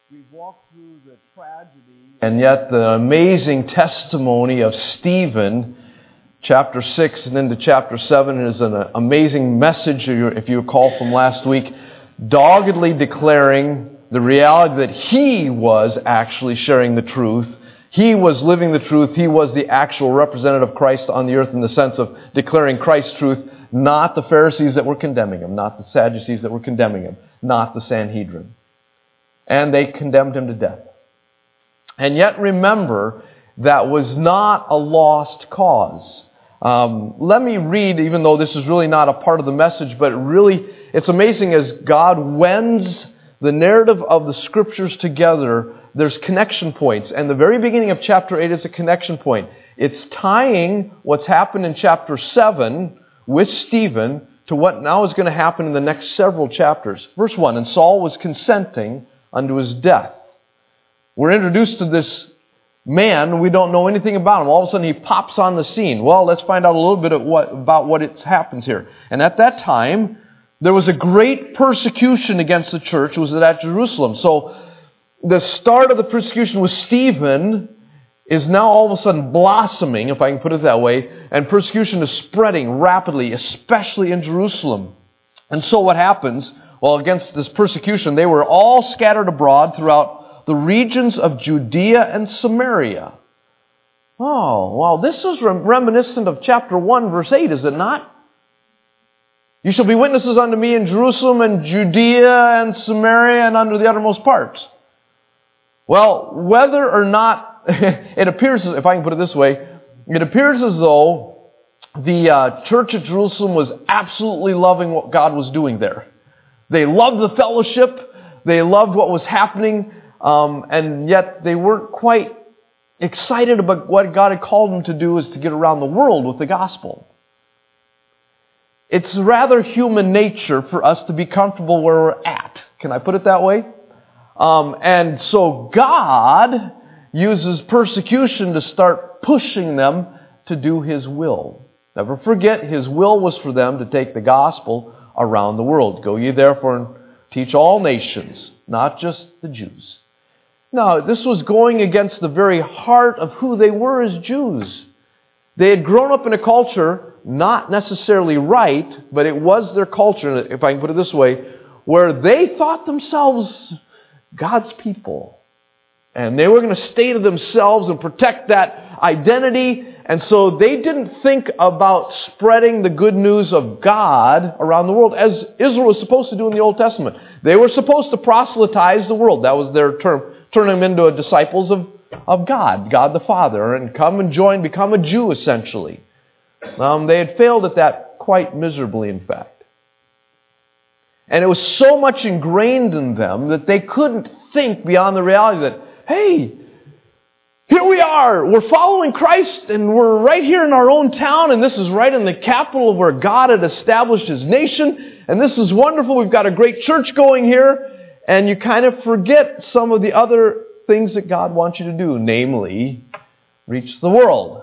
We've walked through the tragedy and yet the amazing testimony of Stephen. Chapter 6 and into chapter 7 is an amazing message, if you recall from last week, doggedly declaring the reality that he was actually sharing the truth. He was living the truth. He was the actual representative of Christ on the earth in the sense of declaring Christ's truth, not the Pharisees that were condemning him, not the Sadducees that were condemning him, not the Sanhedrin. And they condemned him to death. And yet remember, that was not a lost cause. Let me read, even though this is really not a part of the message, but really, it's amazing as God wends the narrative of the Scriptures together, there's connection points. And the very beginning of chapter 8 is a connection point. It's tying what's happened in chapter 7 with Stephen to what now is going to happen in the next several chapters. Verse 1, and Saul was consenting unto his death. We're introduced to this man. We don't know anything about him. All of a sudden he pops on the scene. Well, let's find out a little bit about what happens here. And at that time, there was a great persecution against the church. It was at Jerusalem. So the start of the persecution with Stephen is now all of a sudden blossoming, if I can put it that way, and persecution is spreading rapidly, especially in Jerusalem. And so what happens? Well, against this persecution, they were all scattered abroad throughout the regions of Judea and Samaria. Oh, well, this is reminiscent of chapter 1, verse 8, is it not? You shall be witnesses unto me in Jerusalem and Judea and Samaria and unto the uttermost parts. Well, whether or not, it appears, if I can put it this way, it appears as though the church at Jerusalem was absolutely loving what God was doing there. They loved the fellowship, they loved what was happening, and yet they weren't quite excited about what God had called them to do, is to get around the world with the gospel. It's rather human nature for us to be comfortable where we're at. Can I put it that way? And so God uses persecution to start pushing them to do His will. Never forget, His will was for them to take the gospel around the world. Go ye therefore and teach all nations, not just the Jews. Now, this was going against the very heart of who they were as Jews. They had grown up in a culture, not necessarily right, but it was their culture, if I can put it this way, where they thought themselves God's people. And they were going to stay to themselves and protect that identity. And so they didn't think about spreading the good news of God around the world, as Israel was supposed to do in the Old Testament. They were supposed to proselytize the world. That was their term. Turn them into disciples of God, God the Father, and come and join, become a Jew, essentially. They had failed at that quite miserably, in fact. And it was so much ingrained in them that they couldn't think beyond the reality that, hey, here we are, we're following Christ, and we're right here in our own town, and this is right in the capital of where God had established His nation, and this is wonderful, we've got a great church going here, and you kind of forget some of the other things that God wants you to do, namely, reach the world.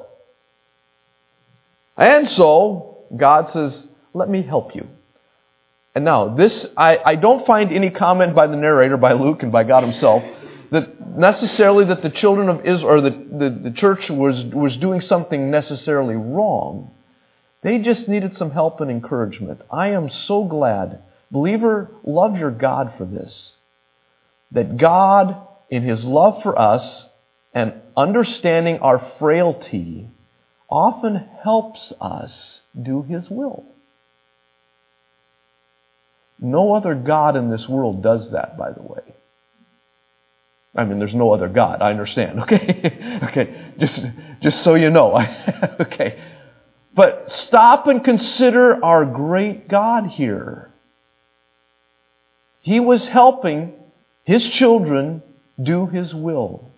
And so, God says, let me help you. And now, this, I don't find any comment by the narrator, by Luke and by God Himself, that necessarily that the children of Israel, or the church was doing something necessarily wrong. They just needed some help and encouragement. I am so glad, believer, love your God for this. That God, in His love for us and understanding our frailty, often helps us do His will. No other God in this world does that, by the way. I mean, there's no other God. I understand. Okay, okay. Just so you know. Okay, but stop and consider our great God here. He was helping His children do His will.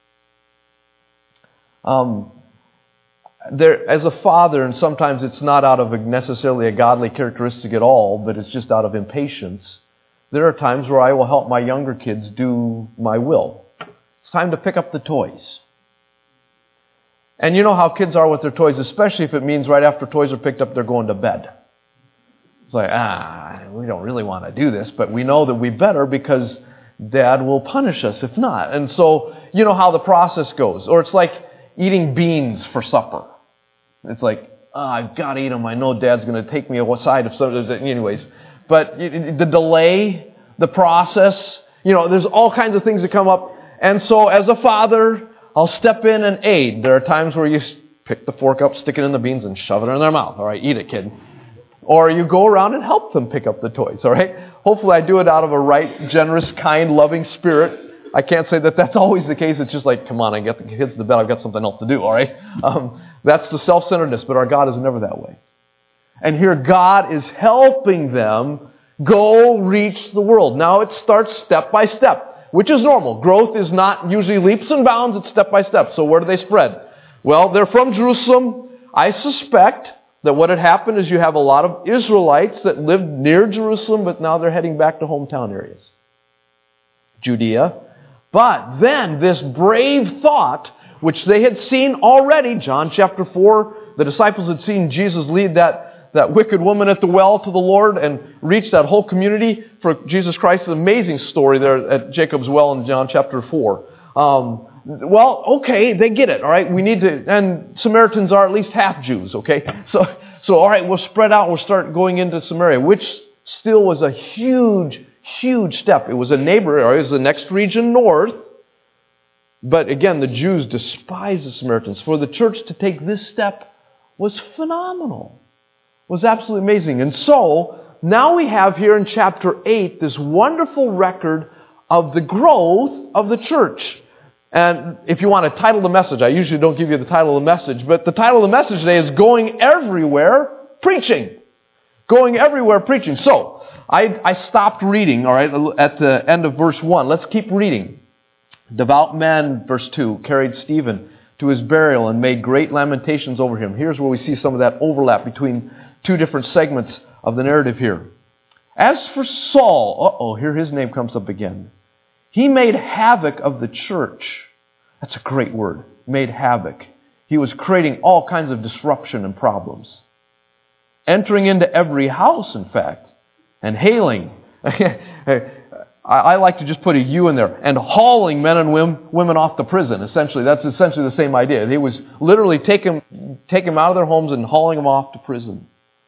As a father, and sometimes it's not out of necessarily a godly characteristic at all, but it's just out of impatience. There are times where I will help my younger kids do my will. It's time to pick up the toys. And you know how kids are with their toys, especially if it means right after toys are picked up, they're going to bed. It's like, we don't really want to do this, but we know that we better because Dad will punish us if not. And so, you know how the process goes. Or it's like eating beans for supper. It's like, I've got to eat them. I know Dad's going to take me aside if something. Anyways. But the delay, the process, there's all kinds of things that come up. And so as a father, I'll step in and aid. There are times where you pick the fork up, stick it in the beans, and shove it in their mouth. All right, eat it, kid. Or you go around and help them pick up the toys. All right? Hopefully I do it out of a right, generous, kind, loving spirit. I can't say that that's always the case. It's just like, come on, I get the kids to bed. I've got something else to do. All right? That's the self-centeredness, but our God is never that way. And here God is helping them go reach the world. Now it starts step by step, which is normal. Growth is not usually leaps and bounds. It's step by step. So where do they spread? Well, they're from Jerusalem. I suspect that what had happened is you have a lot of Israelites that lived near Jerusalem, but now they're heading back to hometown areas. Judea. But then this brave thought, which they had seen already, John chapter 4, the disciples had seen Jesus lead that wicked woman at the well to the Lord and reach that whole community for Jesus Christ. An amazing story there at Jacob's well in John chapter 4. Well, okay, they get it, all right? We need to, and Samaritans are at least half Jews, okay? So all right, we'll spread out, we'll start going into Samaria, which still was a huge, huge step. It was a neighbor, or it was the next region north. But again, the Jews despised the Samaritans. For the church to take this step was phenomenal. Was absolutely amazing. And so, now we have here in chapter 8 this wonderful record of the growth of the church. And if you want to title the message, I usually don't give you the title of the message, but the title of the message today is Going Everywhere Preaching. Going Everywhere Preaching. So, I stopped reading, all right, at the end of verse 1. Let's keep reading. Devout men, verse 2, carried Stephen to his burial and made great lamentations over him. Here's where we see some of that overlap between two different segments of the narrative here. As for Saul, here his name comes up again. He made havoc of the church. That's a great word, made havoc. He was creating all kinds of disruption and problems. Entering into every house, in fact, and hailing. I like to just put a U in there. And hauling men and women off to prison. Essentially, that's essentially the same idea. He was literally taking them out of their homes and hauling them off to prison.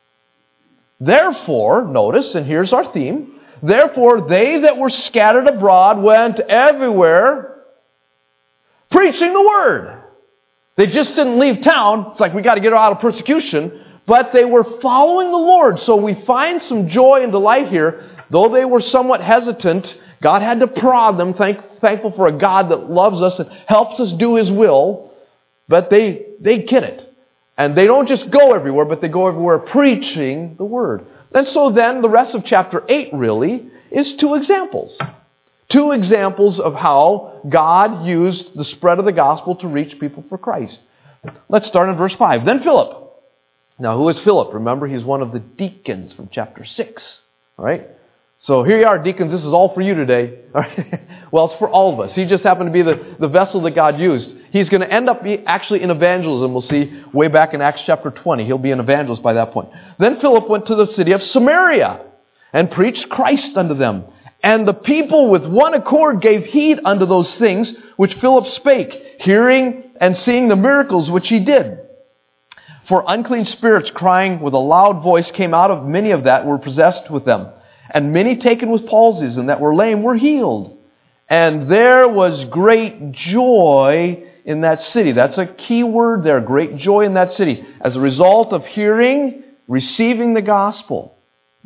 Therefore, notice, and here's our theme, therefore they that were scattered abroad went everywhere preaching the word. They just didn't leave town. It's like we got to get out of persecution. But they were following the Lord. So we find some joy and delight here. Though they were somewhat hesitant, God had to prod them, thankful for a God that loves us and helps us do His will. But they get it. And they don't just go everywhere, but they go everywhere preaching the Word. And so then the rest of chapter 8 really is two examples. Two examples of how God used the spread of the gospel to reach people for Christ. Let's start in verse 5. Then Philip. Now, who is Philip? Remember, he's one of the deacons from chapter 6. All right? So here you are, deacons. This is all for you today. All right? Well, it's for all of us. He just happened to be the vessel that God used. He's going to end up actually in evangelism. We'll see way back in Acts chapter 20. He'll be an evangelist by that point. Then Philip went to the city of Samaria and preached Christ unto them. And the people with one accord gave heed unto those things which Philip spake, hearing and seeing the miracles which he did. For unclean spirits crying with a loud voice came out of many of that were possessed with them. And many taken with palsies and that were lame were healed. And there was great joy in that city. That's a key word there, great joy in that city, as a result of hearing, receiving the gospel.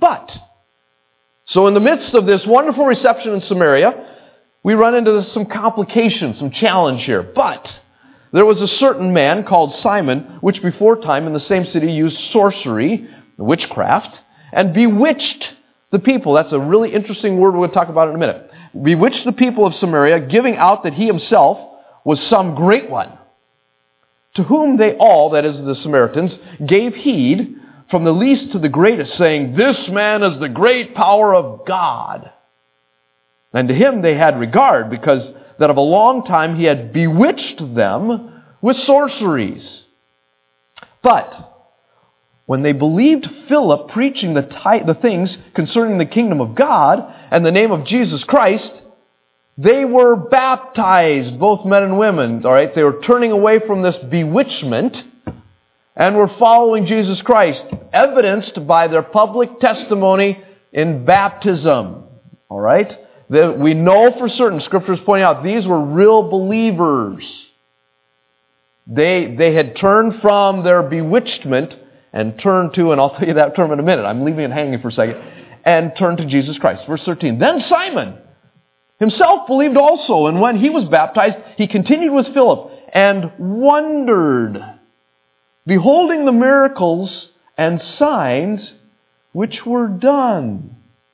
So in the midst of this wonderful reception in Samaria, we run into some complications, some challenge here. But there was a certain man called Simon, which before time in the same city used sorcery, witchcraft, and bewitched the people. That's a really interesting word. We're going to talk about it in a minute. Bewitched the people of Samaria, giving out that he himself was some great one, to whom they all, that is the Samaritans, gave heed from the least to the greatest, saying, This man is the great power of God. And to him they had regard, because that of a long time he had bewitched them with sorceries. But when they believed Philip preaching the things concerning the kingdom of God and the name of Jesus Christ, They were baptized, both men and women. All right, they were turning away from this bewitchment and were following Jesus Christ, evidenced by their public testimony in baptism. All right, we know for certain, Scripture is pointing out, these were real believers. They had turned from their bewitchment and turned to, and I'll tell you that term in a minute, I'm leaving it hanging for a second, and turned to Jesus Christ. Verse 13, then Simon himself believed also, and when he was baptized, he continued with Philip and wondered, beholding the miracles and signs which were done.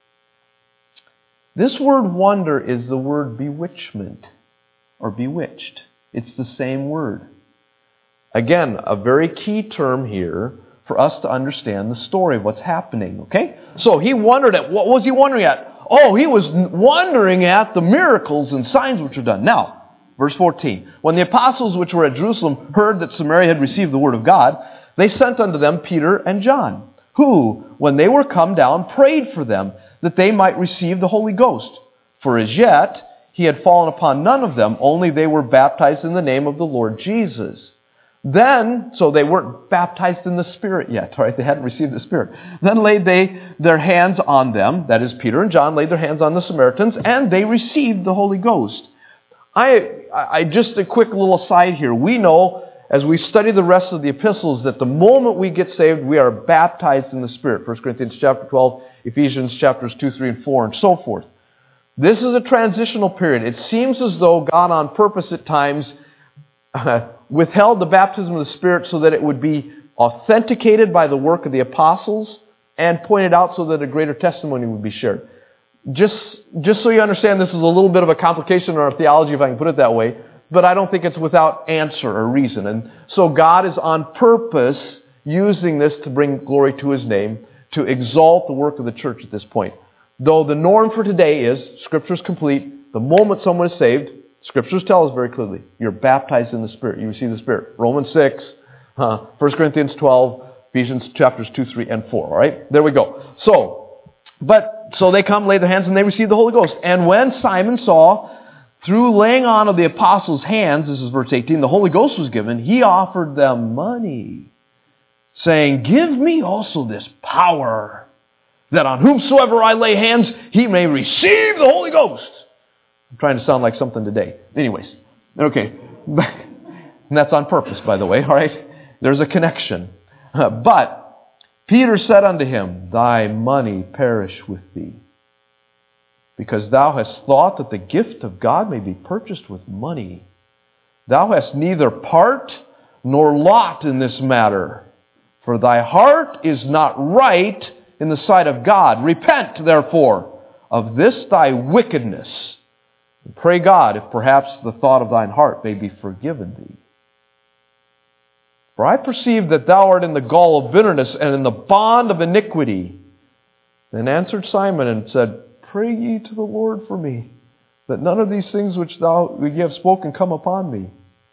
This word wonder is the word bewitchment, or bewitched. It's the same word. Again, a very key term here for us to understand the story of what's happening, okay? So he wondered at, what was he wondering at? Oh, he was wondering at the miracles and signs which were done. Now, verse 14, when the apostles which were at Jerusalem heard that Samaria had received the word of God, they sent unto them Peter and John, who, when they were come down, prayed for them that they might receive the Holy Ghost. For as yet he had fallen upon none of them, only they were baptized in the name of the Lord Jesus. Then, so they weren't baptized in the Spirit yet, right? They hadn't received the Spirit. Then laid they their hands on them, that is Peter and John, laid their hands on the Samaritans, and they received the Holy Ghost. I just a quick little aside here. We know, as we study the rest of the epistles, that the moment we get saved, we are baptized in the Spirit. 1 Corinthians chapter 12, Ephesians chapters 2, 3, and 4, and so forth. This is a transitional period. It seems as though God on purpose at times withheld the baptism of the Spirit so that it would be authenticated by the work of the apostles and pointed out so that a greater testimony would be shared. Just so you understand, this is a little bit of a complication in our theology, if I can put it that way, but I don't think it's without answer or reason. And so God is on purpose using this to bring glory to His name, to exalt the work of the church at this point. Though the norm for today is, Scripture is complete, the moment someone is saved, Scriptures tell us very clearly, you're baptized in the Spirit. You receive the Spirit. Romans 6, 1 Corinthians 12, Ephesians chapters 2, 3, and 4. All right? There we go. So they come, lay their hands, and they receive the Holy Ghost. And when Simon saw, through laying on of the apostles' hands, this is verse 18, the Holy Ghost was given, he offered them money, saying, give me also this power, that on whomsoever I lay hands, he may receive the Holy Ghost. I'm trying to sound like something today. Anyways, okay. And that's on purpose, by the way, all right? There's a connection. But Peter said unto him, thy money perish with thee, because thou hast thought that the gift of God may be purchased with money. Thou hast neither part nor lot in this matter, for thy heart is not right in the sight of God. Repent, therefore, of this thy wickedness, and pray God, if perhaps the thought of thine heart may be forgiven thee. For I perceive that thou art in the gall of bitterness and in the bond of iniquity. Then answered Simon and said, pray ye to the Lord for me, that none of these things which ye have spoken come upon me.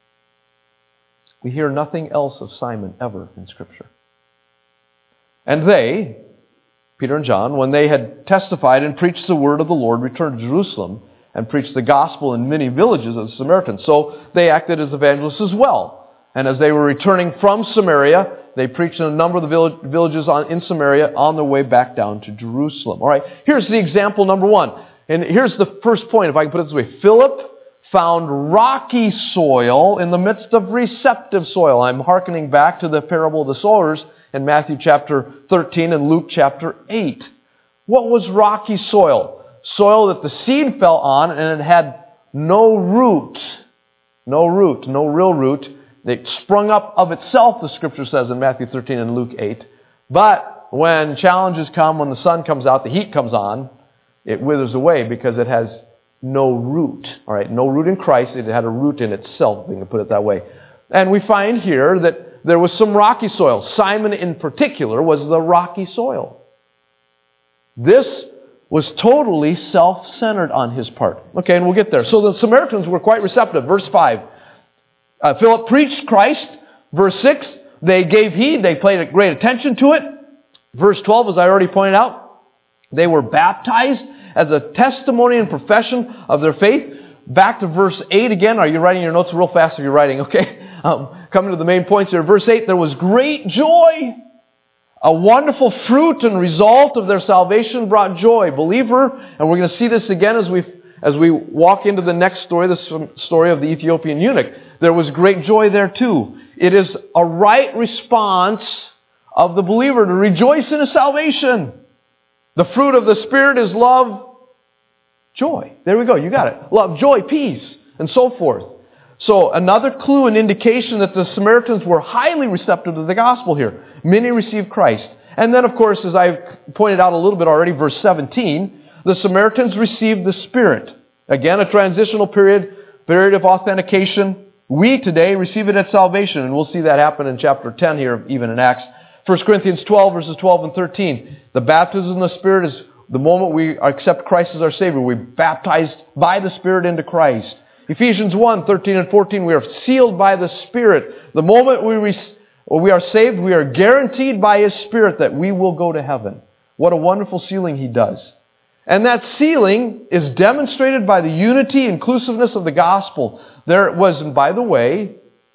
We hear nothing else of Simon ever in Scripture. And they, Peter and John, when they had testified and preached the word of the Lord, returned to Jerusalem and preached the gospel in many villages of the Samaritans. So they acted as evangelists as well. And as they were returning from Samaria, they preached in a number of the villages in Samaria on their way back down to Jerusalem. All right, here's the example number one. And here's the first point, if I can put it this way. Philip found rocky soil in the midst of receptive soil. I'm hearkening back to the parable of the sowers in Matthew chapter 13 and Luke chapter 8. What was rocky soil? Soil that the seed fell on and it had no root. No real root. It sprung up of itself, the Scripture says in Matthew 13 and Luke 8. But when challenges come, when the sun comes out, the heat comes on, it withers away because it has no root. All right, no root in Christ. It had a root in itself, if we can put it that way. And we find here that there was some rocky soil. Simon in particular was the rocky soil. This was totally self-centered on his part. Okay, and we'll get there. So the Samaritans were quite receptive. Verse 5. Philip preached Christ. Verse 6, they gave heed. They paid great attention to it. Verse 12, as I already pointed out, they were baptized as a testimony and profession of their faith. back to verse 8 again. Are you writing your notes real fast if you're writing? Okay. Coming to the main points here. Verse 8, there was great joy. A wonderful fruit and result of their salvation brought joy. Believer, and we're going to see this again as we walk into the next story, the story of the Ethiopian eunuch. There was great joy there too. It is a right response of the believer to rejoice in his salvation. The fruit of the Spirit is love, joy. There we go, you got it. Love, joy, peace, and so forth. So another clue and indication that the Samaritans were highly receptive to the gospel here. Many received Christ. And then, of course, as I pointed out a little bit already, verse 17, the Samaritans received the Spirit. Again, a transitional period of authentication. We today receive it at salvation, and we'll see that happen in chapter 10 here, even in Acts. 1 Corinthians 12, verses 12 and 13. The baptism of the Spirit is the moment we accept Christ as our Savior. We're baptized by the Spirit into Christ. Ephesians 1, 13 and 14, we are sealed by the Spirit. The moment we are saved, we are guaranteed by His Spirit that we will go to heaven. What a wonderful sealing He does. And that sealing is demonstrated by the unity, inclusiveness of the gospel. There was, by the way,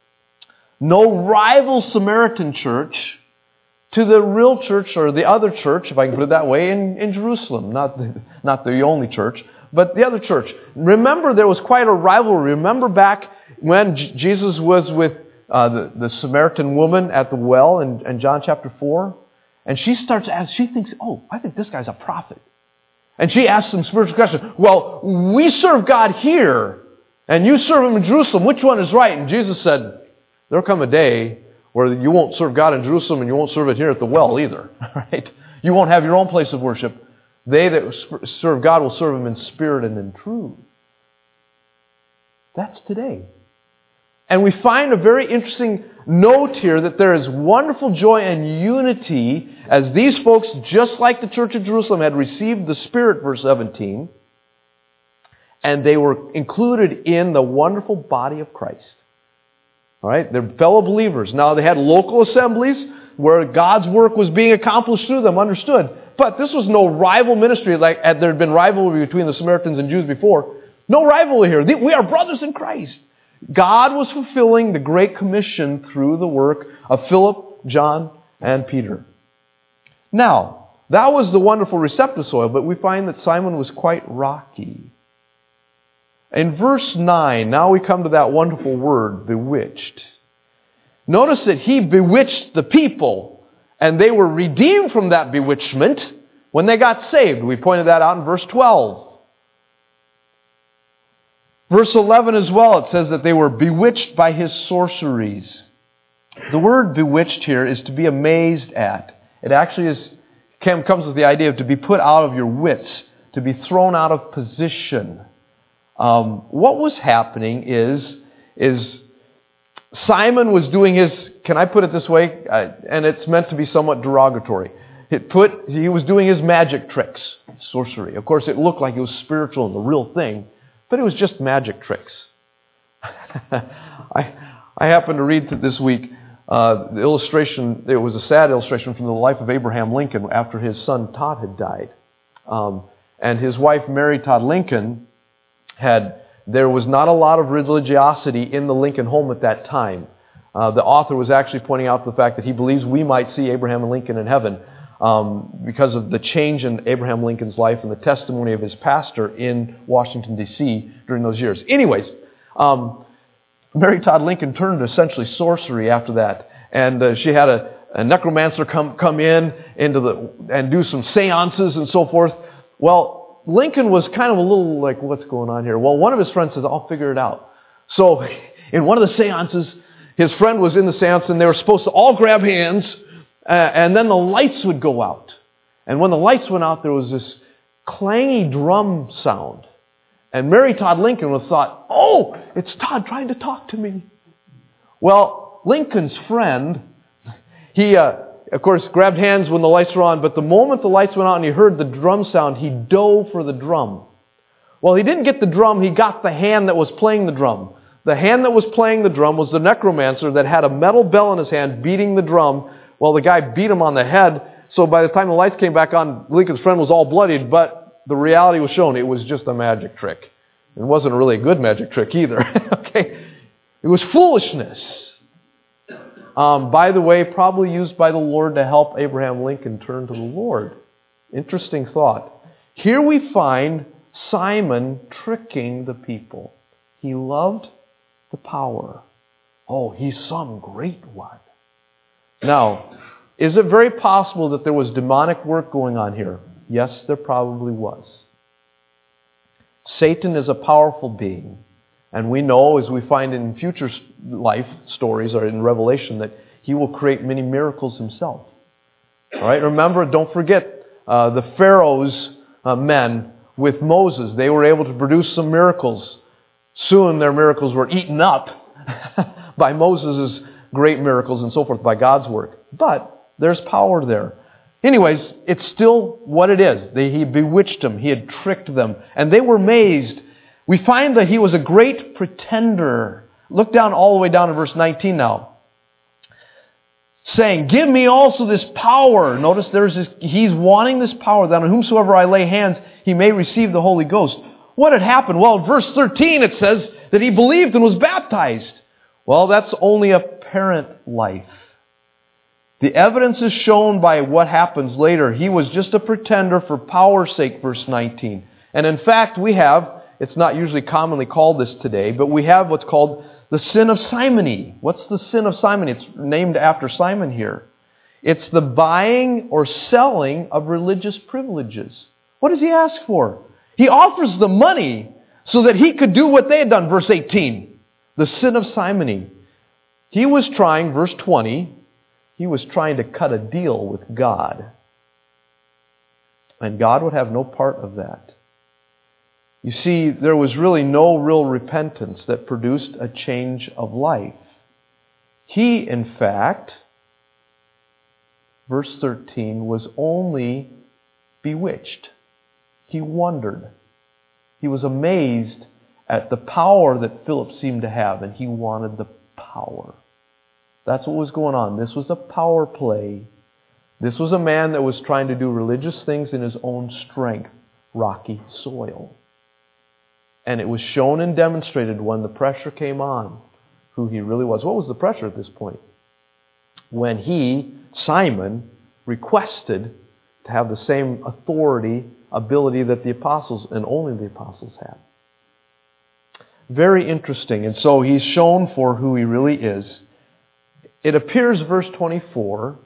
no rival Samaritan church to the real church, or the other church, if I can put it that way, in Jerusalem. Not the only church, but the other church. Remember, there was quite a rivalry. Remember back when Jesus was with the Samaritan woman at the well in John chapter 4? And she starts to ask, she thinks, oh, I think this guy's a prophet. And she asks some spiritual question. Well, we serve God here, and you serve Him in Jerusalem. Which one is right? And Jesus said, there'll come a day where you won't serve God in Jerusalem and you won't serve it here at the well either. Right? You won't have your own place of worship. They that serve God will serve Him in spirit and in truth. That's today. And we find a very interesting note here that there is wonderful joy and unity as these folks, just like the church of Jerusalem, had received the Spirit, verse 17, and they were included in the wonderful body of Christ. All right? They're fellow believers. Now, they had local assemblies where God's work was being accomplished through them, understood. But this was no rival ministry like there had been rivalry between the Samaritans and Jews before. No rivalry here. We are brothers in Christ. God was fulfilling the Great Commission through the work of Philip, John, and Peter. Now, that was the wonderful receptive soil, but we find that Simon was quite rocky. In verse 9, now we come to that wonderful word, bewitched. Notice that he bewitched the people, and they were redeemed from that bewitchment when they got saved. We pointed that out in verse 12. Verse 11 as well, it says that they were bewitched by his sorceries. The word bewitched here is to be amazed at. It actually comes with the idea of to be put out of your wits, to be thrown out of position. What was happening is Simon was doing his, can I put it this way? And it's meant to be somewhat derogatory. He was doing his magic tricks, sorcery. Of course, it looked like it was spiritual and the real thing, but it was just magic tricks. I happened to read this week the illustration. It was a sad illustration from the life of Abraham Lincoln after his son Todd had died. And his wife, Mary Todd Lincoln, there was not a lot of religiosity in the Lincoln home at that time. The author was actually pointing out the fact that he believes we might see Abraham Lincoln in heaven because of the change in Abraham Lincoln's life and the testimony of his pastor in Washington, D.C. during those years. Anyways, Mary Todd Lincoln turned to essentially sorcery after that. And she had a necromancer come in and do some seances and so forth. Well, Lincoln was kind of a little like, what's going on here? Well, one of his friends says, I'll figure it out. So in one of the seances, his friend was in the seance and they were supposed to all grab hands and then the lights would go out. And when the lights went out, there was this clangy drum sound. And Mary Todd Lincoln would have thought, oh, it's Todd trying to talk to me. Well, Lincoln's friend, he, of course, grabbed hands when the lights were on, but the moment the lights went out and he heard the drum sound, he dove for the drum. Well, he didn't get the drum, he got the hand that was playing the drum. The hand that was playing the drum was the necromancer that had a metal bell in his hand beating the drum. Well, the guy beat him on the head, so by the time the lights came back on, Lincoln's friend was all bloodied, but the reality was shown. It was just a magic trick. It wasn't really a good magic trick either. Okay, it was foolishness. By the way, probably used by the Lord to help Abraham Lincoln turn to the Lord. Interesting thought. Here we find Simon tricking the people. He loved the power. Oh, he's some great one. Now, is it very possible that there was demonic work going on here? Yes, there probably was. Satan is a powerful being. And we know, as we find in future life stories or in Revelation, that he will create many miracles himself. All right, remember, don't forget the Pharaoh's men with Moses. They were able to produce some miracles. Soon their miracles were eaten up by Moses' great miracles and so forth, by God's work. But there's power there. Anyways, it's still what it is. He bewitched them. He had tricked them. And they were amazed. We find that he was a great pretender. Look down all the way down to verse 19 now. Saying, give me also this power. Notice he's wanting this power, that on whomsoever I lay hands, he may receive the Holy Ghost. What had happened? Well, in verse 13 it says that he believed and was baptized. Well, that's only apparent life. The evidence is shown by what happens later. He was just a pretender for power's sake, verse 19. And in fact, we have, it's not usually commonly called this today, but we have what's called the sin of simony. What's the sin of simony? It's named after Simon here. It's the buying or selling of religious privileges. What does he ask for? He offers the money so that he could do what they had done, verse 18. The sin of simony. He was trying, verse 20, he was trying to cut a deal with God. And God would have no part of that. You see, there was really no real repentance that produced a change of life. He, in fact, verse 13, was only bewitched. He wondered. He was amazed at the power that Philip seemed to have, and he wanted the power. That's what was going on. This was a power play. This was a man that was trying to do religious things in his own strength, rocky soil. And it was shown and demonstrated when the pressure came on who he really was. What was the pressure at this point? When he, Simon, requested to have the same authority, ability that the apostles and only the apostles had. Very interesting. And so he's shown for who he really is. It appears, verse 24,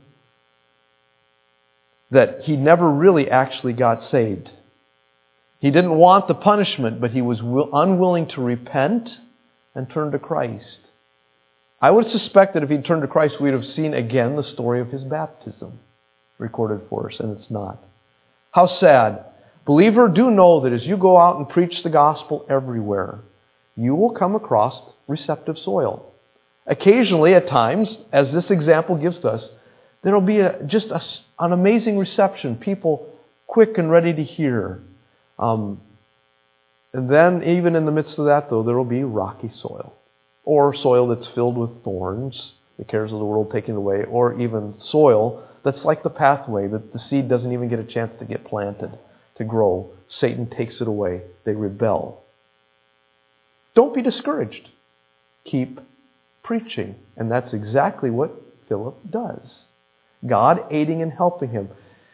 that he never really actually got saved. He didn't want the punishment, but he was unwilling to repent and turn to Christ. I would suspect that if he'd turned to Christ, we'd have seen again the story of his baptism recorded for us, and it's not. How sad. Believer, do know that as you go out and preach the gospel everywhere, you will come across receptive soil. Occasionally, at times, as this example gives us, there will be an amazing reception. People quick and ready to hear. And then, even in the midst of that, though, there will be rocky soil. Or soil that's filled with thorns, the cares of the world taken away. Or even soil that's like the pathway, that the seed doesn't even get a chance to get planted, to grow. Satan takes it away. They rebel. Don't be discouraged. Keep preaching. And that's exactly what Philip does. God aiding and helping him.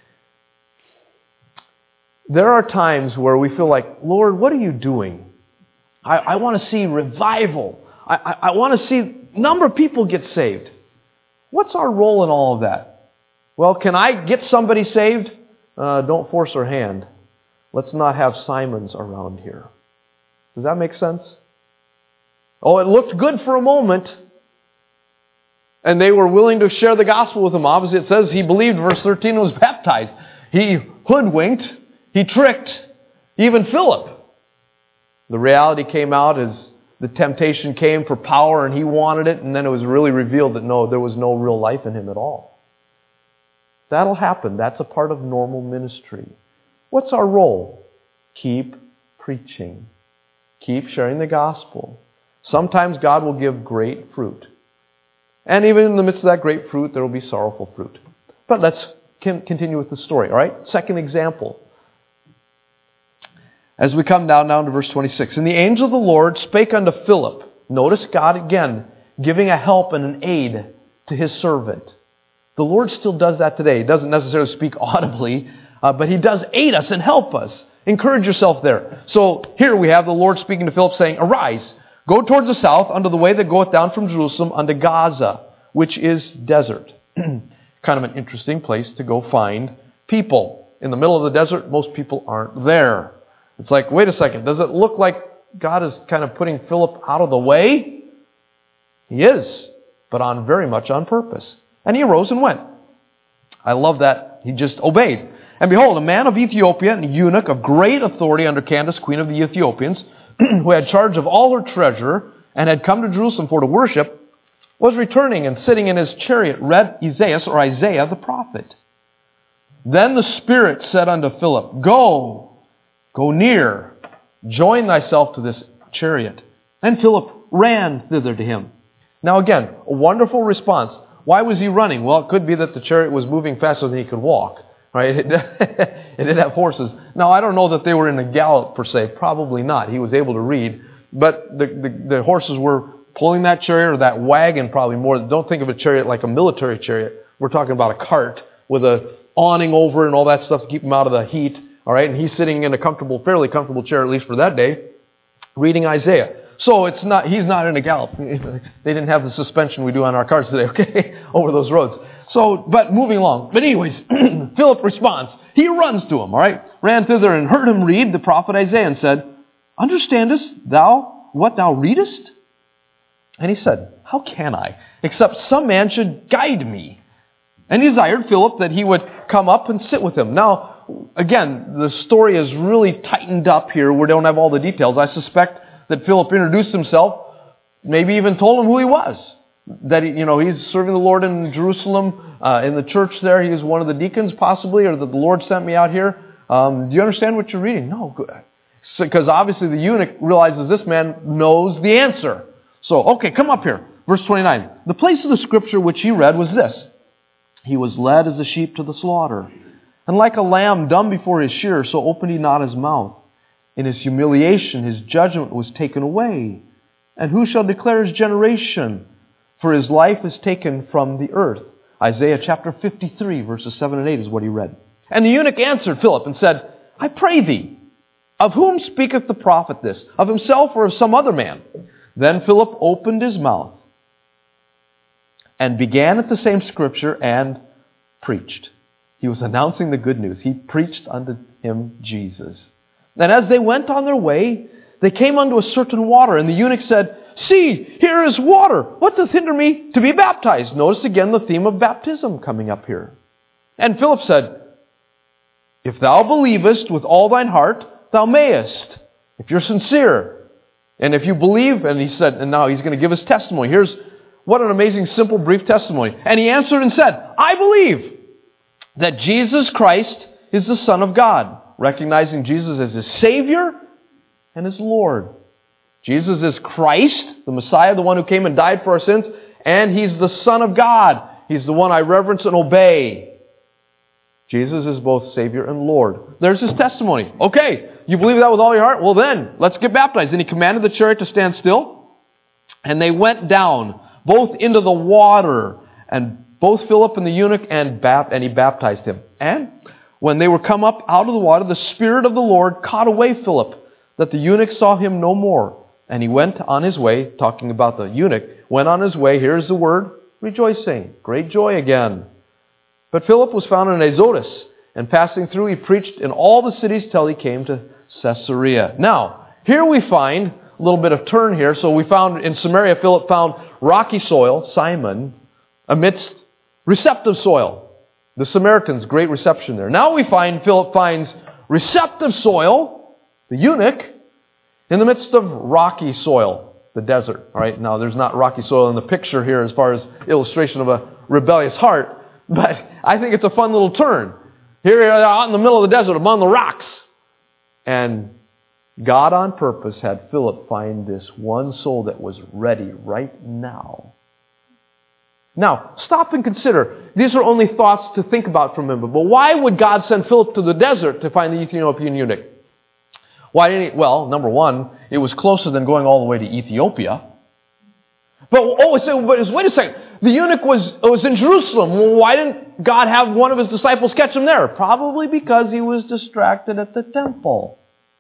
There are times where we feel like, Lord, what are you doing? I want to see revival. I want to see a number of people get saved. What's our role in all of that? Well, can I get somebody saved? Don't force our hand. Let's not have Simons around here. Does that make sense? Oh, it looked good for a moment. And they were willing to share the gospel with him. Obviously, it says he believed, verse 13, and was baptized. He hoodwinked. He tricked even Philip. The reality came out as the temptation came for power and he wanted it, and then it was really revealed that no, there was no real life in him at all. That'll happen. That's a part of normal ministry. What's our role? Keep preaching. Keep sharing the gospel. Sometimes God will give great fruit. And even in the midst of that great fruit, there will be sorrowful fruit. But let's continue with the story, all right? Second example. As we come down to verse 26. And the angel of the Lord spake unto Philip. Notice God again giving a help and an aid to His servant. The Lord still does that today. He doesn't necessarily speak audibly, but He does aid us and help us. Encourage yourself there. So here we have the Lord speaking to Philip saying, Arise, go towards the south unto the way that goeth down from Jerusalem unto Gaza, which is desert. Kind of an interesting place to go find people. In the middle of the desert, most people aren't there. It's like, wait a second, does it look like God is kind of putting Philip out of the way? He is, but very much on purpose. And he arose and went. I love that. He just obeyed. And behold, a man of Ethiopia, and a eunuch of great authority under Candace, queen of the Ethiopians, who had charge of all her treasure, and had come to Jerusalem for to worship, was returning and sitting in his chariot, read Isaiah the prophet. Then the Spirit said unto Philip, Go near, join thyself to this chariot. And Philip ran thither to him. Now again, a wonderful response. Why was he running? Well, it could be that the chariot was moving faster than he could walk. Right? It did have horses. Now, I don't know that they were in a gallop per se. Probably not. He was able to read. But the horses were pulling that chariot or that wagon probably more. Don't think of a chariot like a military chariot. We're talking about a cart with a awning over and all that stuff to keep him out of the heat. All right, and he's sitting in a fairly comfortable chair, at least for that day, reading Isaiah. So he's not in a gallop. They didn't have the suspension we do on our cars today, okay, over those roads. So, but moving along. But anyways, Philip responds. He runs to him, all right, ran thither and heard him read the prophet Isaiah and said, Understandest thou what thou readest? And he said, How can I, except some man should guide me? And he desired Philip that he would come up and sit with him. Now, again, the story is really tightened up here. We don't have all the details. I suspect that Philip introduced himself, maybe even told him who he was. That he's serving the Lord in Jerusalem, in the church there. He was one of the deacons possibly, or that the Lord sent me out here. Do you understand what you're reading? No, good. Because obviously the eunuch realizes this man knows the answer. So, okay, come up here. Verse 29. The place of the scripture which he read was this. He was led as a sheep to the slaughter. And like a lamb dumb before his shearer, so opened he not his mouth. In his humiliation, his judgment was taken away. And who shall declare his generation? For his life is taken from the earth. Isaiah chapter 53, verses 7 and 8 is what he read. And the eunuch answered Philip and said, I pray thee, of whom speaketh the prophet this? Of himself or of some other man? Then Philip opened his mouth and began at the same scripture and preached. He was announcing the good news. He preached unto him Jesus. And as they went on their way, they came unto a certain water, and the eunuch said, See, here is water. What doth hinder me to be baptized? Notice again the theme of baptism coming up here. And Philip said, If thou believest with all thine heart, thou mayest. If you're sincere, and if you believe, and he said, and now he's going to give his testimony. Here's what an amazing, simple, brief testimony. And he answered and said, I believe that Jesus Christ is the Son of God, recognizing Jesus as his Savior and his Lord. Jesus is Christ, the Messiah, the one who came and died for our sins, and he's the Son of God. He's the one I reverence and obey. Jesus is both Savior and Lord. There's his testimony. Okay, you believe that with all your heart? Well then, let's get baptized. And he commanded the chariot to stand still, and they went down, both into the water, and both Philip and the eunuch, and he baptized him. And when they were come up out of the water, the Spirit of the Lord caught away Philip, that the eunuch saw him no more. And he went on his way, talking about the eunuch, went on his way, here's the word, rejoicing. Great joy again. But Philip was found in Azotus, and passing through, he preached in all the cities till he came to Caesarea. Now, here we find a little bit of turn here. So we found in Samaria, Philip found rocky soil, Simon, amidst receptive soil. The Samaritans, great reception there. Now we find Philip finds receptive soil, the eunuch, in the midst of rocky soil, the desert. All right, now there's not rocky soil in the picture here as far as illustration of a rebellious heart, but I think it's a fun little turn. Here we are out in the middle of the desert among the rocks. And God on purpose had Philip find this one soul that was ready right now. Now, stop and consider. These are only thoughts to think about from him. But why would God send Philip to the desert to find the Ethiopian eunuch? Why didn't he? Well, number one, it was closer than going all the way to Ethiopia. But wait a second. The eunuch was in Jerusalem. Well, why didn't God have one of his disciples catch him there? Probably because he was distracted at the temple.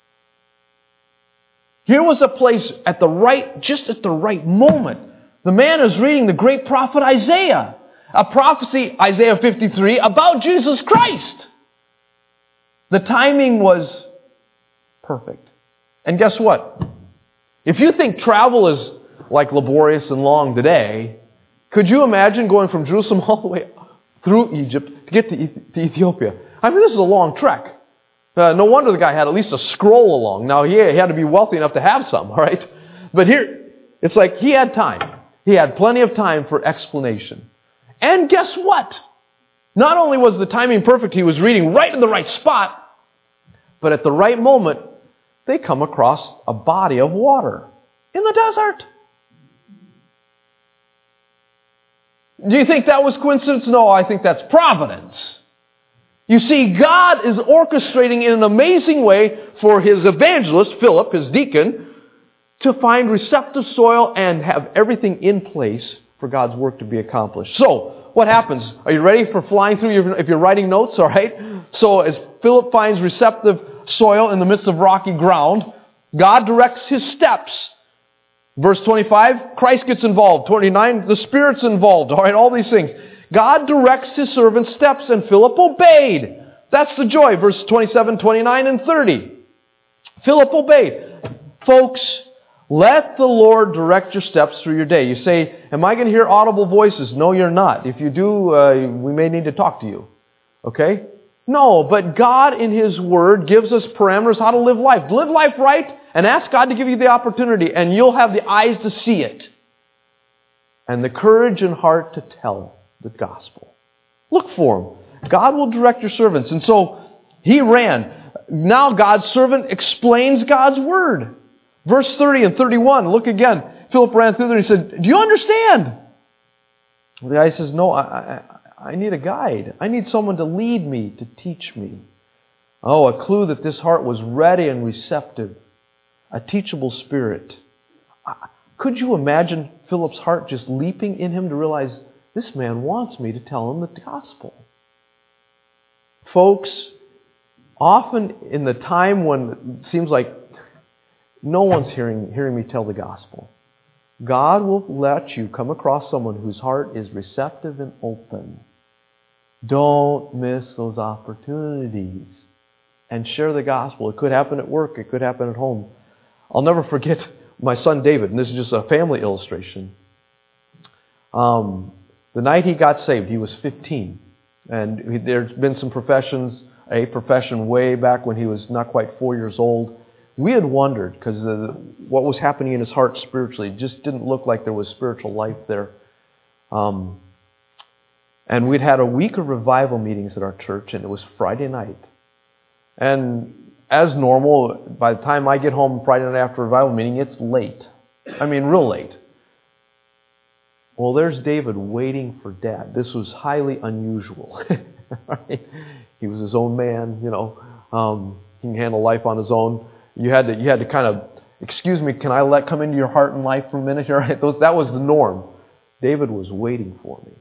Here was a place just at the right moment. The man is reading the great prophet Isaiah. A prophecy, Isaiah 53, about Jesus Christ. The timing was perfect. And guess what? If you think travel is like laborious and long today, could you imagine going from Jerusalem all the way through Egypt to get to Ethiopia? I mean, this is a long trek. No wonder the guy had at least a scroll along. Now, he had to be wealthy enough to have some, all right? But here, it's like he had time. He had plenty of time for explanation. And guess what? Not only was the timing perfect, he was reading right in the right spot, but at the right moment, they come across a body of water in the desert. Do you think that was coincidence? No, I think that's providence. You see, God is orchestrating in an amazing way for his evangelist, Philip, his deacon, to find receptive soil and have everything in place for God's work to be accomplished. So, what happens? Are you ready for flying through if you're writing notes, all right? So, as Philip finds receptive soil in the midst of rocky ground, God directs his steps. Verse 25, Christ gets involved. 29, the Spirit's involved. All right, all these things. God directs his servant's steps, and Philip obeyed. That's the joy. Verse 27, 29, and 30. Philip obeyed. Folks, let the Lord direct your steps through your day. You say, am I going to hear audible voices? No, you're not. If you do, we may need to talk to you. Okay? No, but God in his Word gives us parameters how to live life. Live life right and ask God to give you the opportunity, and you'll have the eyes to see it and the courage and heart to tell the gospel. Look for him. God will direct your servants. And so he ran. Now God's servant explains God's Word. Verse 30 and 31, look again. Philip ran through there and he said, do you understand? The guy says, no, I need a guide. I need someone to lead me, to teach me. Oh, a clue that this heart was ready and receptive. A teachable spirit. Could you imagine Philip's heart just leaping in him to realize, this man wants me to tell him the gospel? Folks, often in the time when it seems like no one's hearing me tell the gospel, God will let you come across someone whose heart is receptive and open. Don't miss those opportunities. And share the gospel. It could happen at work. It could happen at home. I'll never forget my son David, and this is just a family illustration. The night he got saved, he was 15. And there's been some a profession way back when he was not quite 4 years old. We had wondered, because what was happening in his heart spiritually just didn't look like there was spiritual life there. And we'd had a week of revival meetings at our church, and it was Friday night. And as normal, by the time I get home Friday night after a revival meeting, it's late. I mean, real late. Well, there's David waiting for Dad. This was highly unusual. Right? He was his own man, you know. He can handle life on his own. You had to kind of, excuse me, can I come into your heart and life for a minute here? Right? That was the norm. David was waiting for me.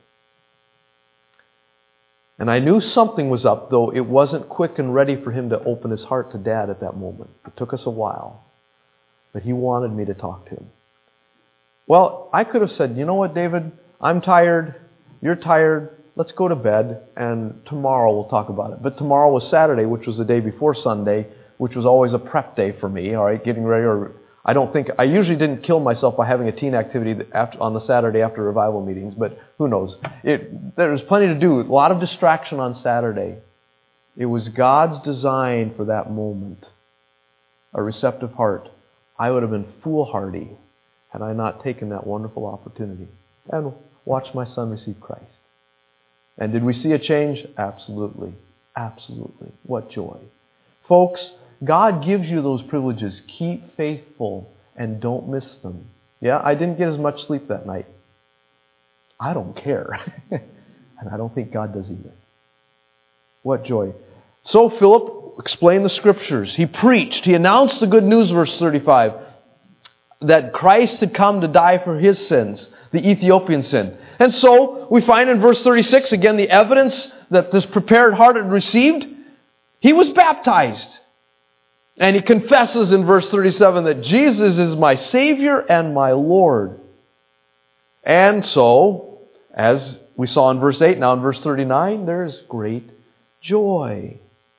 And I knew something was up, though it wasn't quick and ready for him to open his heart to Dad at that moment. It took us a while. But he wanted me to talk to him. Well, I could have said, you know what, David? I'm tired. You're tired. Let's go to bed, and tomorrow we'll talk about it. But tomorrow was Saturday, which was the day before Sunday, which was always a prep day for me, all right, getting ready. Or I usually didn't kill myself by having a teen activity on the Saturday after revival meetings, but who knows. There's plenty to do. A lot of distraction on Saturday. It was God's design for that moment. A receptive heart. I would have been foolhardy had I not taken that wonderful opportunity and watched my son receive Christ. And did we see a change? Absolutely. Absolutely. What joy. Folks, God gives you those privileges. Keep faithful and don't miss them. Yeah, I didn't get as much sleep that night. I don't care. And I don't think God does either. What joy. So Philip explained the Scriptures. He preached. He announced the good news, verse 35, that Christ had come to die for his sins, the Ethiopian sin. And so we find in verse 36, again, the evidence that this prepared heart had received. He was baptized. And he confesses in verse 37 that Jesus is my Savior and my Lord. And so, as we saw in verse 8, now in verse 39, there is great joy.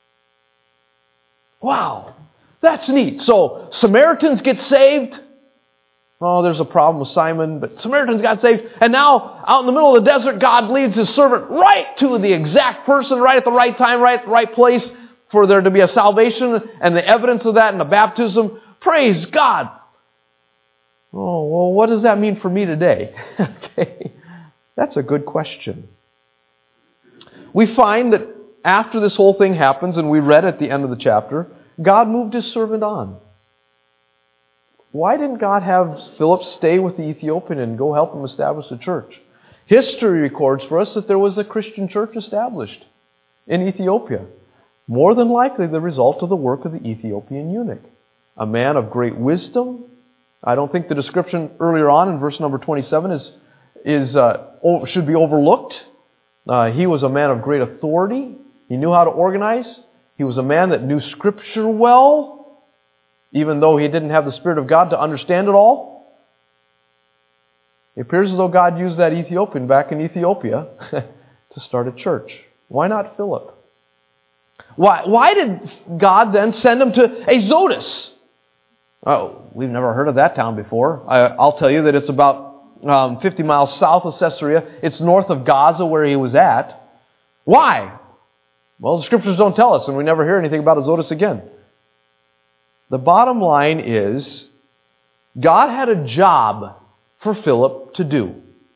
Wow, that's neat. So, Samaritans get saved. Oh, there's a problem with Simon, but Samaritans got saved. And now, out in the middle of the desert, God leads his servant right to the exact person, right at the right time, right at the right place, for there to be a salvation and the evidence of that and the baptism. Praise God. Oh, well, what does that mean for me today? Okay, that's a good question. We find that after this whole thing happens, and we read at the end of the chapter, God moved his servant on. Why didn't God have Philip stay with the Ethiopian and go help him establish a church? History records for us that there was a Christian church established in Ethiopia. More than likely the result of the work of the Ethiopian eunuch. A man of great wisdom. I don't think the description earlier on in verse number 27 should be overlooked. He was a man of great authority. He knew how to organize. He was a man that knew Scripture well, even though he didn't have the Spirit of God to understand it all. It appears as though God used that Ethiopian back in Ethiopia to start a church. Why not Philip? Why did God then send him to Azotus? Oh, we've never heard of that town before. I'll tell you that it's about 50 miles south of Caesarea. It's north of Gaza where he was at. Why? Well, the Scriptures don't tell us, and we never hear anything about Azotus again. The bottom line is, God had a job for Philip to do.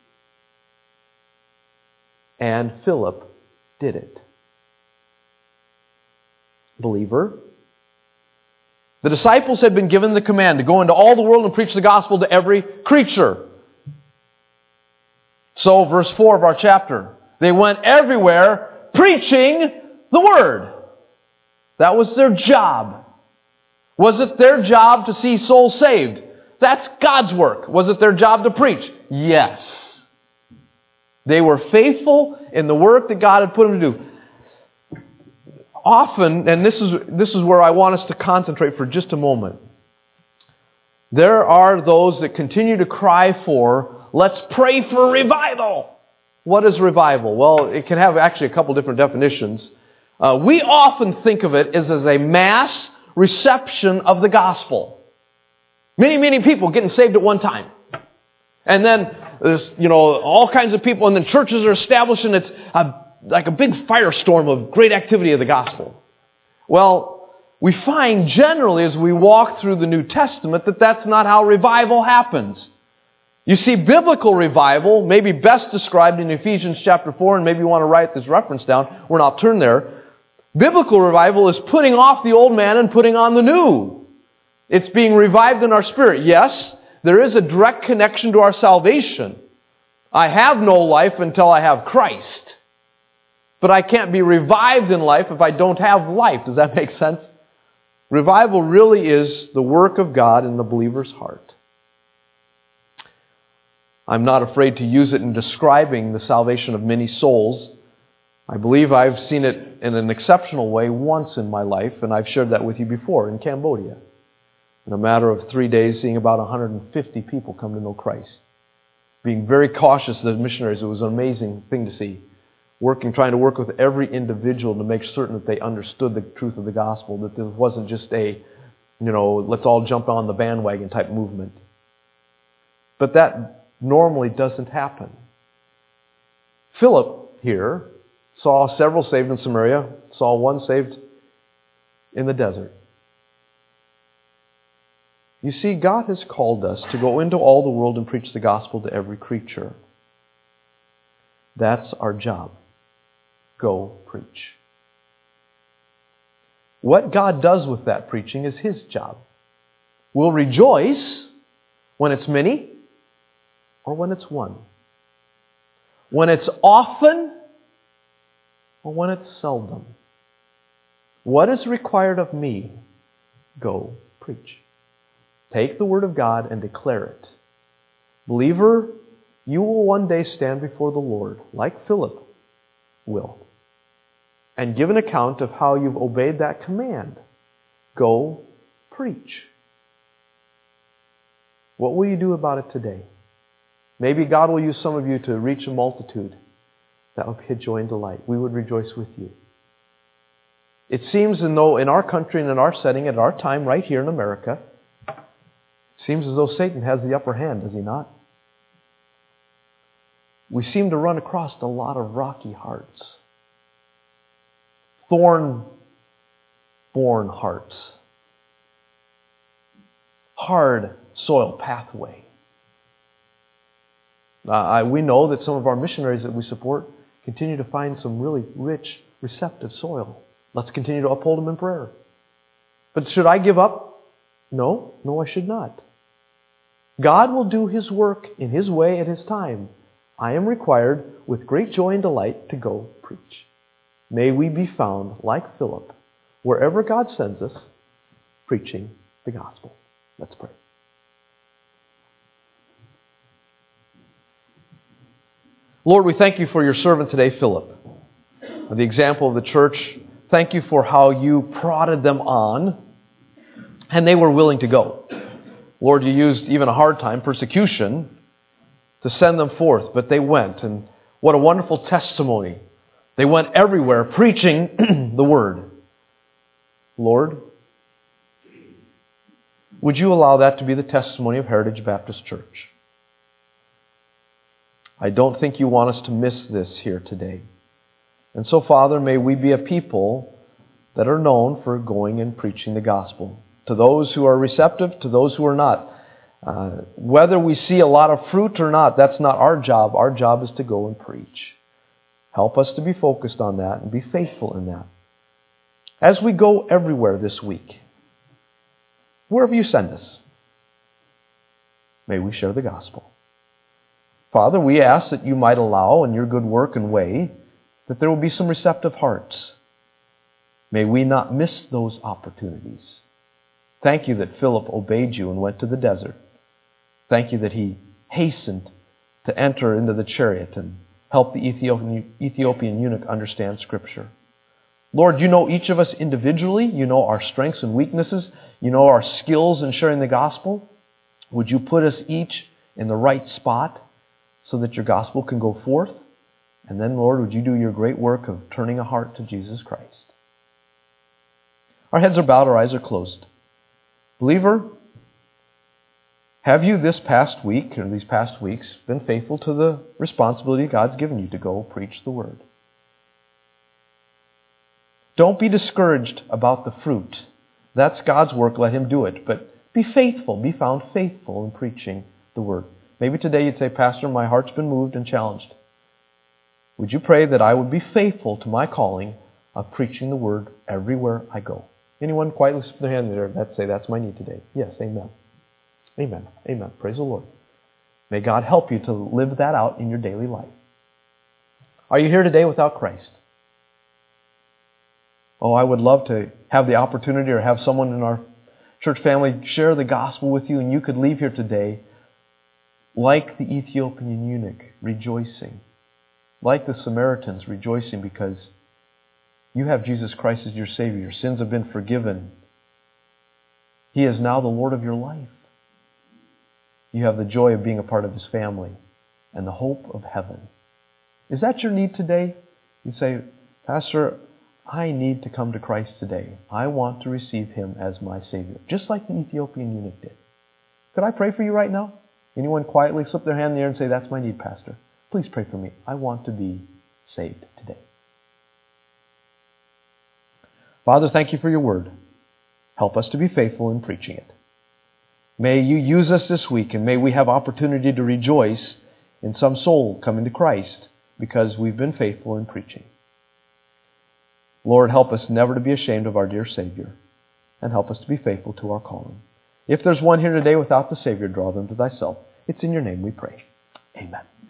And Philip did it. Believer, the disciples had been given the command to go into all the world and preach the gospel to every creature. So, verse 4 of our chapter, they went everywhere preaching the word. That was their job. Was it their job to see souls saved? That's God's work. Was it their job to preach? Yes. They were faithful in the work that God had put them to do. Often, and this is where I want us to concentrate for just a moment, there are those that continue to cry for, let's pray for revival. What is revival? Well, it can have actually a couple different definitions. We often think of it as a mass reception of the gospel. Many, many people getting saved at one time. And then there's, all kinds of people, and then churches are established, and it's like a big firestorm of great activity of the gospel. Well, we find generally as we walk through the New Testament that that's not how revival happens. You see, biblical revival may be best described in Ephesians chapter 4, and maybe you want to write this reference down. We're not turn there. Biblical revival is putting off the old man and putting on the new. It's being revived in our spirit. Yes, there is a direct connection to our salvation. I have no life until I have Christ. But I can't be revived in life if I don't have life. Does that make sense? Revival really is the work of God in the believer's heart. I'm not afraid to use it in describing the salvation of many souls. I believe I've seen it in an exceptional way once in my life, and I've shared that with you before in Cambodia. In a matter of 3 days, seeing about 150 people come to know Christ. Being very cautious as missionaries, it was an amazing thing to see. Trying to work with every individual to make certain that they understood the truth of the gospel, that this wasn't just a, let's all jump on the bandwagon type movement. But that normally doesn't happen. Philip here saw several saved in Samaria, saw one saved in the desert. You see, God has called us to go into all the world and preach the gospel to every creature. That's our job. Go preach. What God does with that preaching is His job. We'll rejoice when it's many or when it's one. When it's often or when it's seldom. What is required of me? Go preach. Take the word of God and declare it. Believer, you will one day stand before the Lord, like Philip will, and give an account of how you've obeyed that command. Go preach. What will you do about it today? Maybe God will use some of you to reach a multitude. That would be a joy and delight. We would rejoice with you. It seems as though in our country and in our setting, at our time, right here in America, it seems as though Satan has the upper hand, does he not? We seem to run across a lot of rocky hearts. Thorn-born hearts. Hard soil pathway. We know that some of our missionaries that we support continue to find some really rich, receptive soil. Let's continue to uphold them in prayer. But should I give up? No, I should not. God will do His work in His way at His time. I am required with great joy and delight to go preach. May we be found like Philip, wherever God sends us, preaching the gospel. Let's pray. Lord, we thank you for your servant today, Philip. The example of the church, thank you for how you prodded them on, and they were willing to go. Lord, you used even a hard time, persecution, to send them forth, but they went, and what a wonderful testimony. They went everywhere preaching the word. Lord, would you allow that to be the testimony of Heritage Baptist Church? I don't think you want us to miss this here today. And so, Father, may we be a people that are known for going and preaching the gospel. To those who are receptive, to those who are not. Whether we see a lot of fruit or not, that's not our job. Our job is to go and preach. Help us to be focused on that and be faithful in that. As we go everywhere this week, wherever you send us, may we share the gospel. Father, we ask that you might allow in your good work and way that there will be some receptive hearts. May we not miss those opportunities. Thank you that Philip obeyed you and went to the desert. Thank you that he hastened to enter into the chariot and help the Ethiopian eunuch understand Scripture. Lord, you know each of us individually. You know our strengths and weaknesses. You know our skills in sharing the gospel. Would you put us each in the right spot so that your gospel can go forth? And then, Lord, would you do your great work of turning a heart to Jesus Christ? Our heads are bowed, our eyes are closed. Believer, have you this past week, or these past weeks, been faithful to the responsibility God's given you to go preach the word? Don't be discouraged about the fruit. That's God's work, let Him do it. But be faithful, be found faithful in preaching the word. Maybe today you'd say, Pastor, my heart's been moved and challenged. Would you pray that I would be faithful to my calling of preaching the word everywhere I go? Anyone quietly slip their hand there that say, that's my need today? Yes, amen. Amen. Amen. Praise the Lord. May God help you to live that out in your daily life. Are you here today without Christ? Oh, I would love to have the opportunity or have someone in our church family share the gospel with you, and you could leave here today like the Ethiopian eunuch, rejoicing. Like the Samaritans, rejoicing because you have Jesus Christ as your Savior. Your sins have been forgiven. He is now the Lord of your life. You have the joy of being a part of His family and the hope of heaven. Is that your need today? You say, Pastor, I need to come to Christ today. I want to receive Him as my Savior, just like the Ethiopian eunuch did. Could I pray for you right now? Anyone quietly slip their hand in the air and say, that's my need, Pastor. Please pray for me. I want to be saved today. Father, thank you for your word. Help us to be faithful in preaching it. May you use us this week, and may we have opportunity to rejoice in some soul coming to Christ because we've been faithful in preaching. Lord, help us never to be ashamed of our dear Savior, and help us to be faithful to our calling. If there's one here today without the Savior, draw them to thyself. It's in your name we pray. Amen.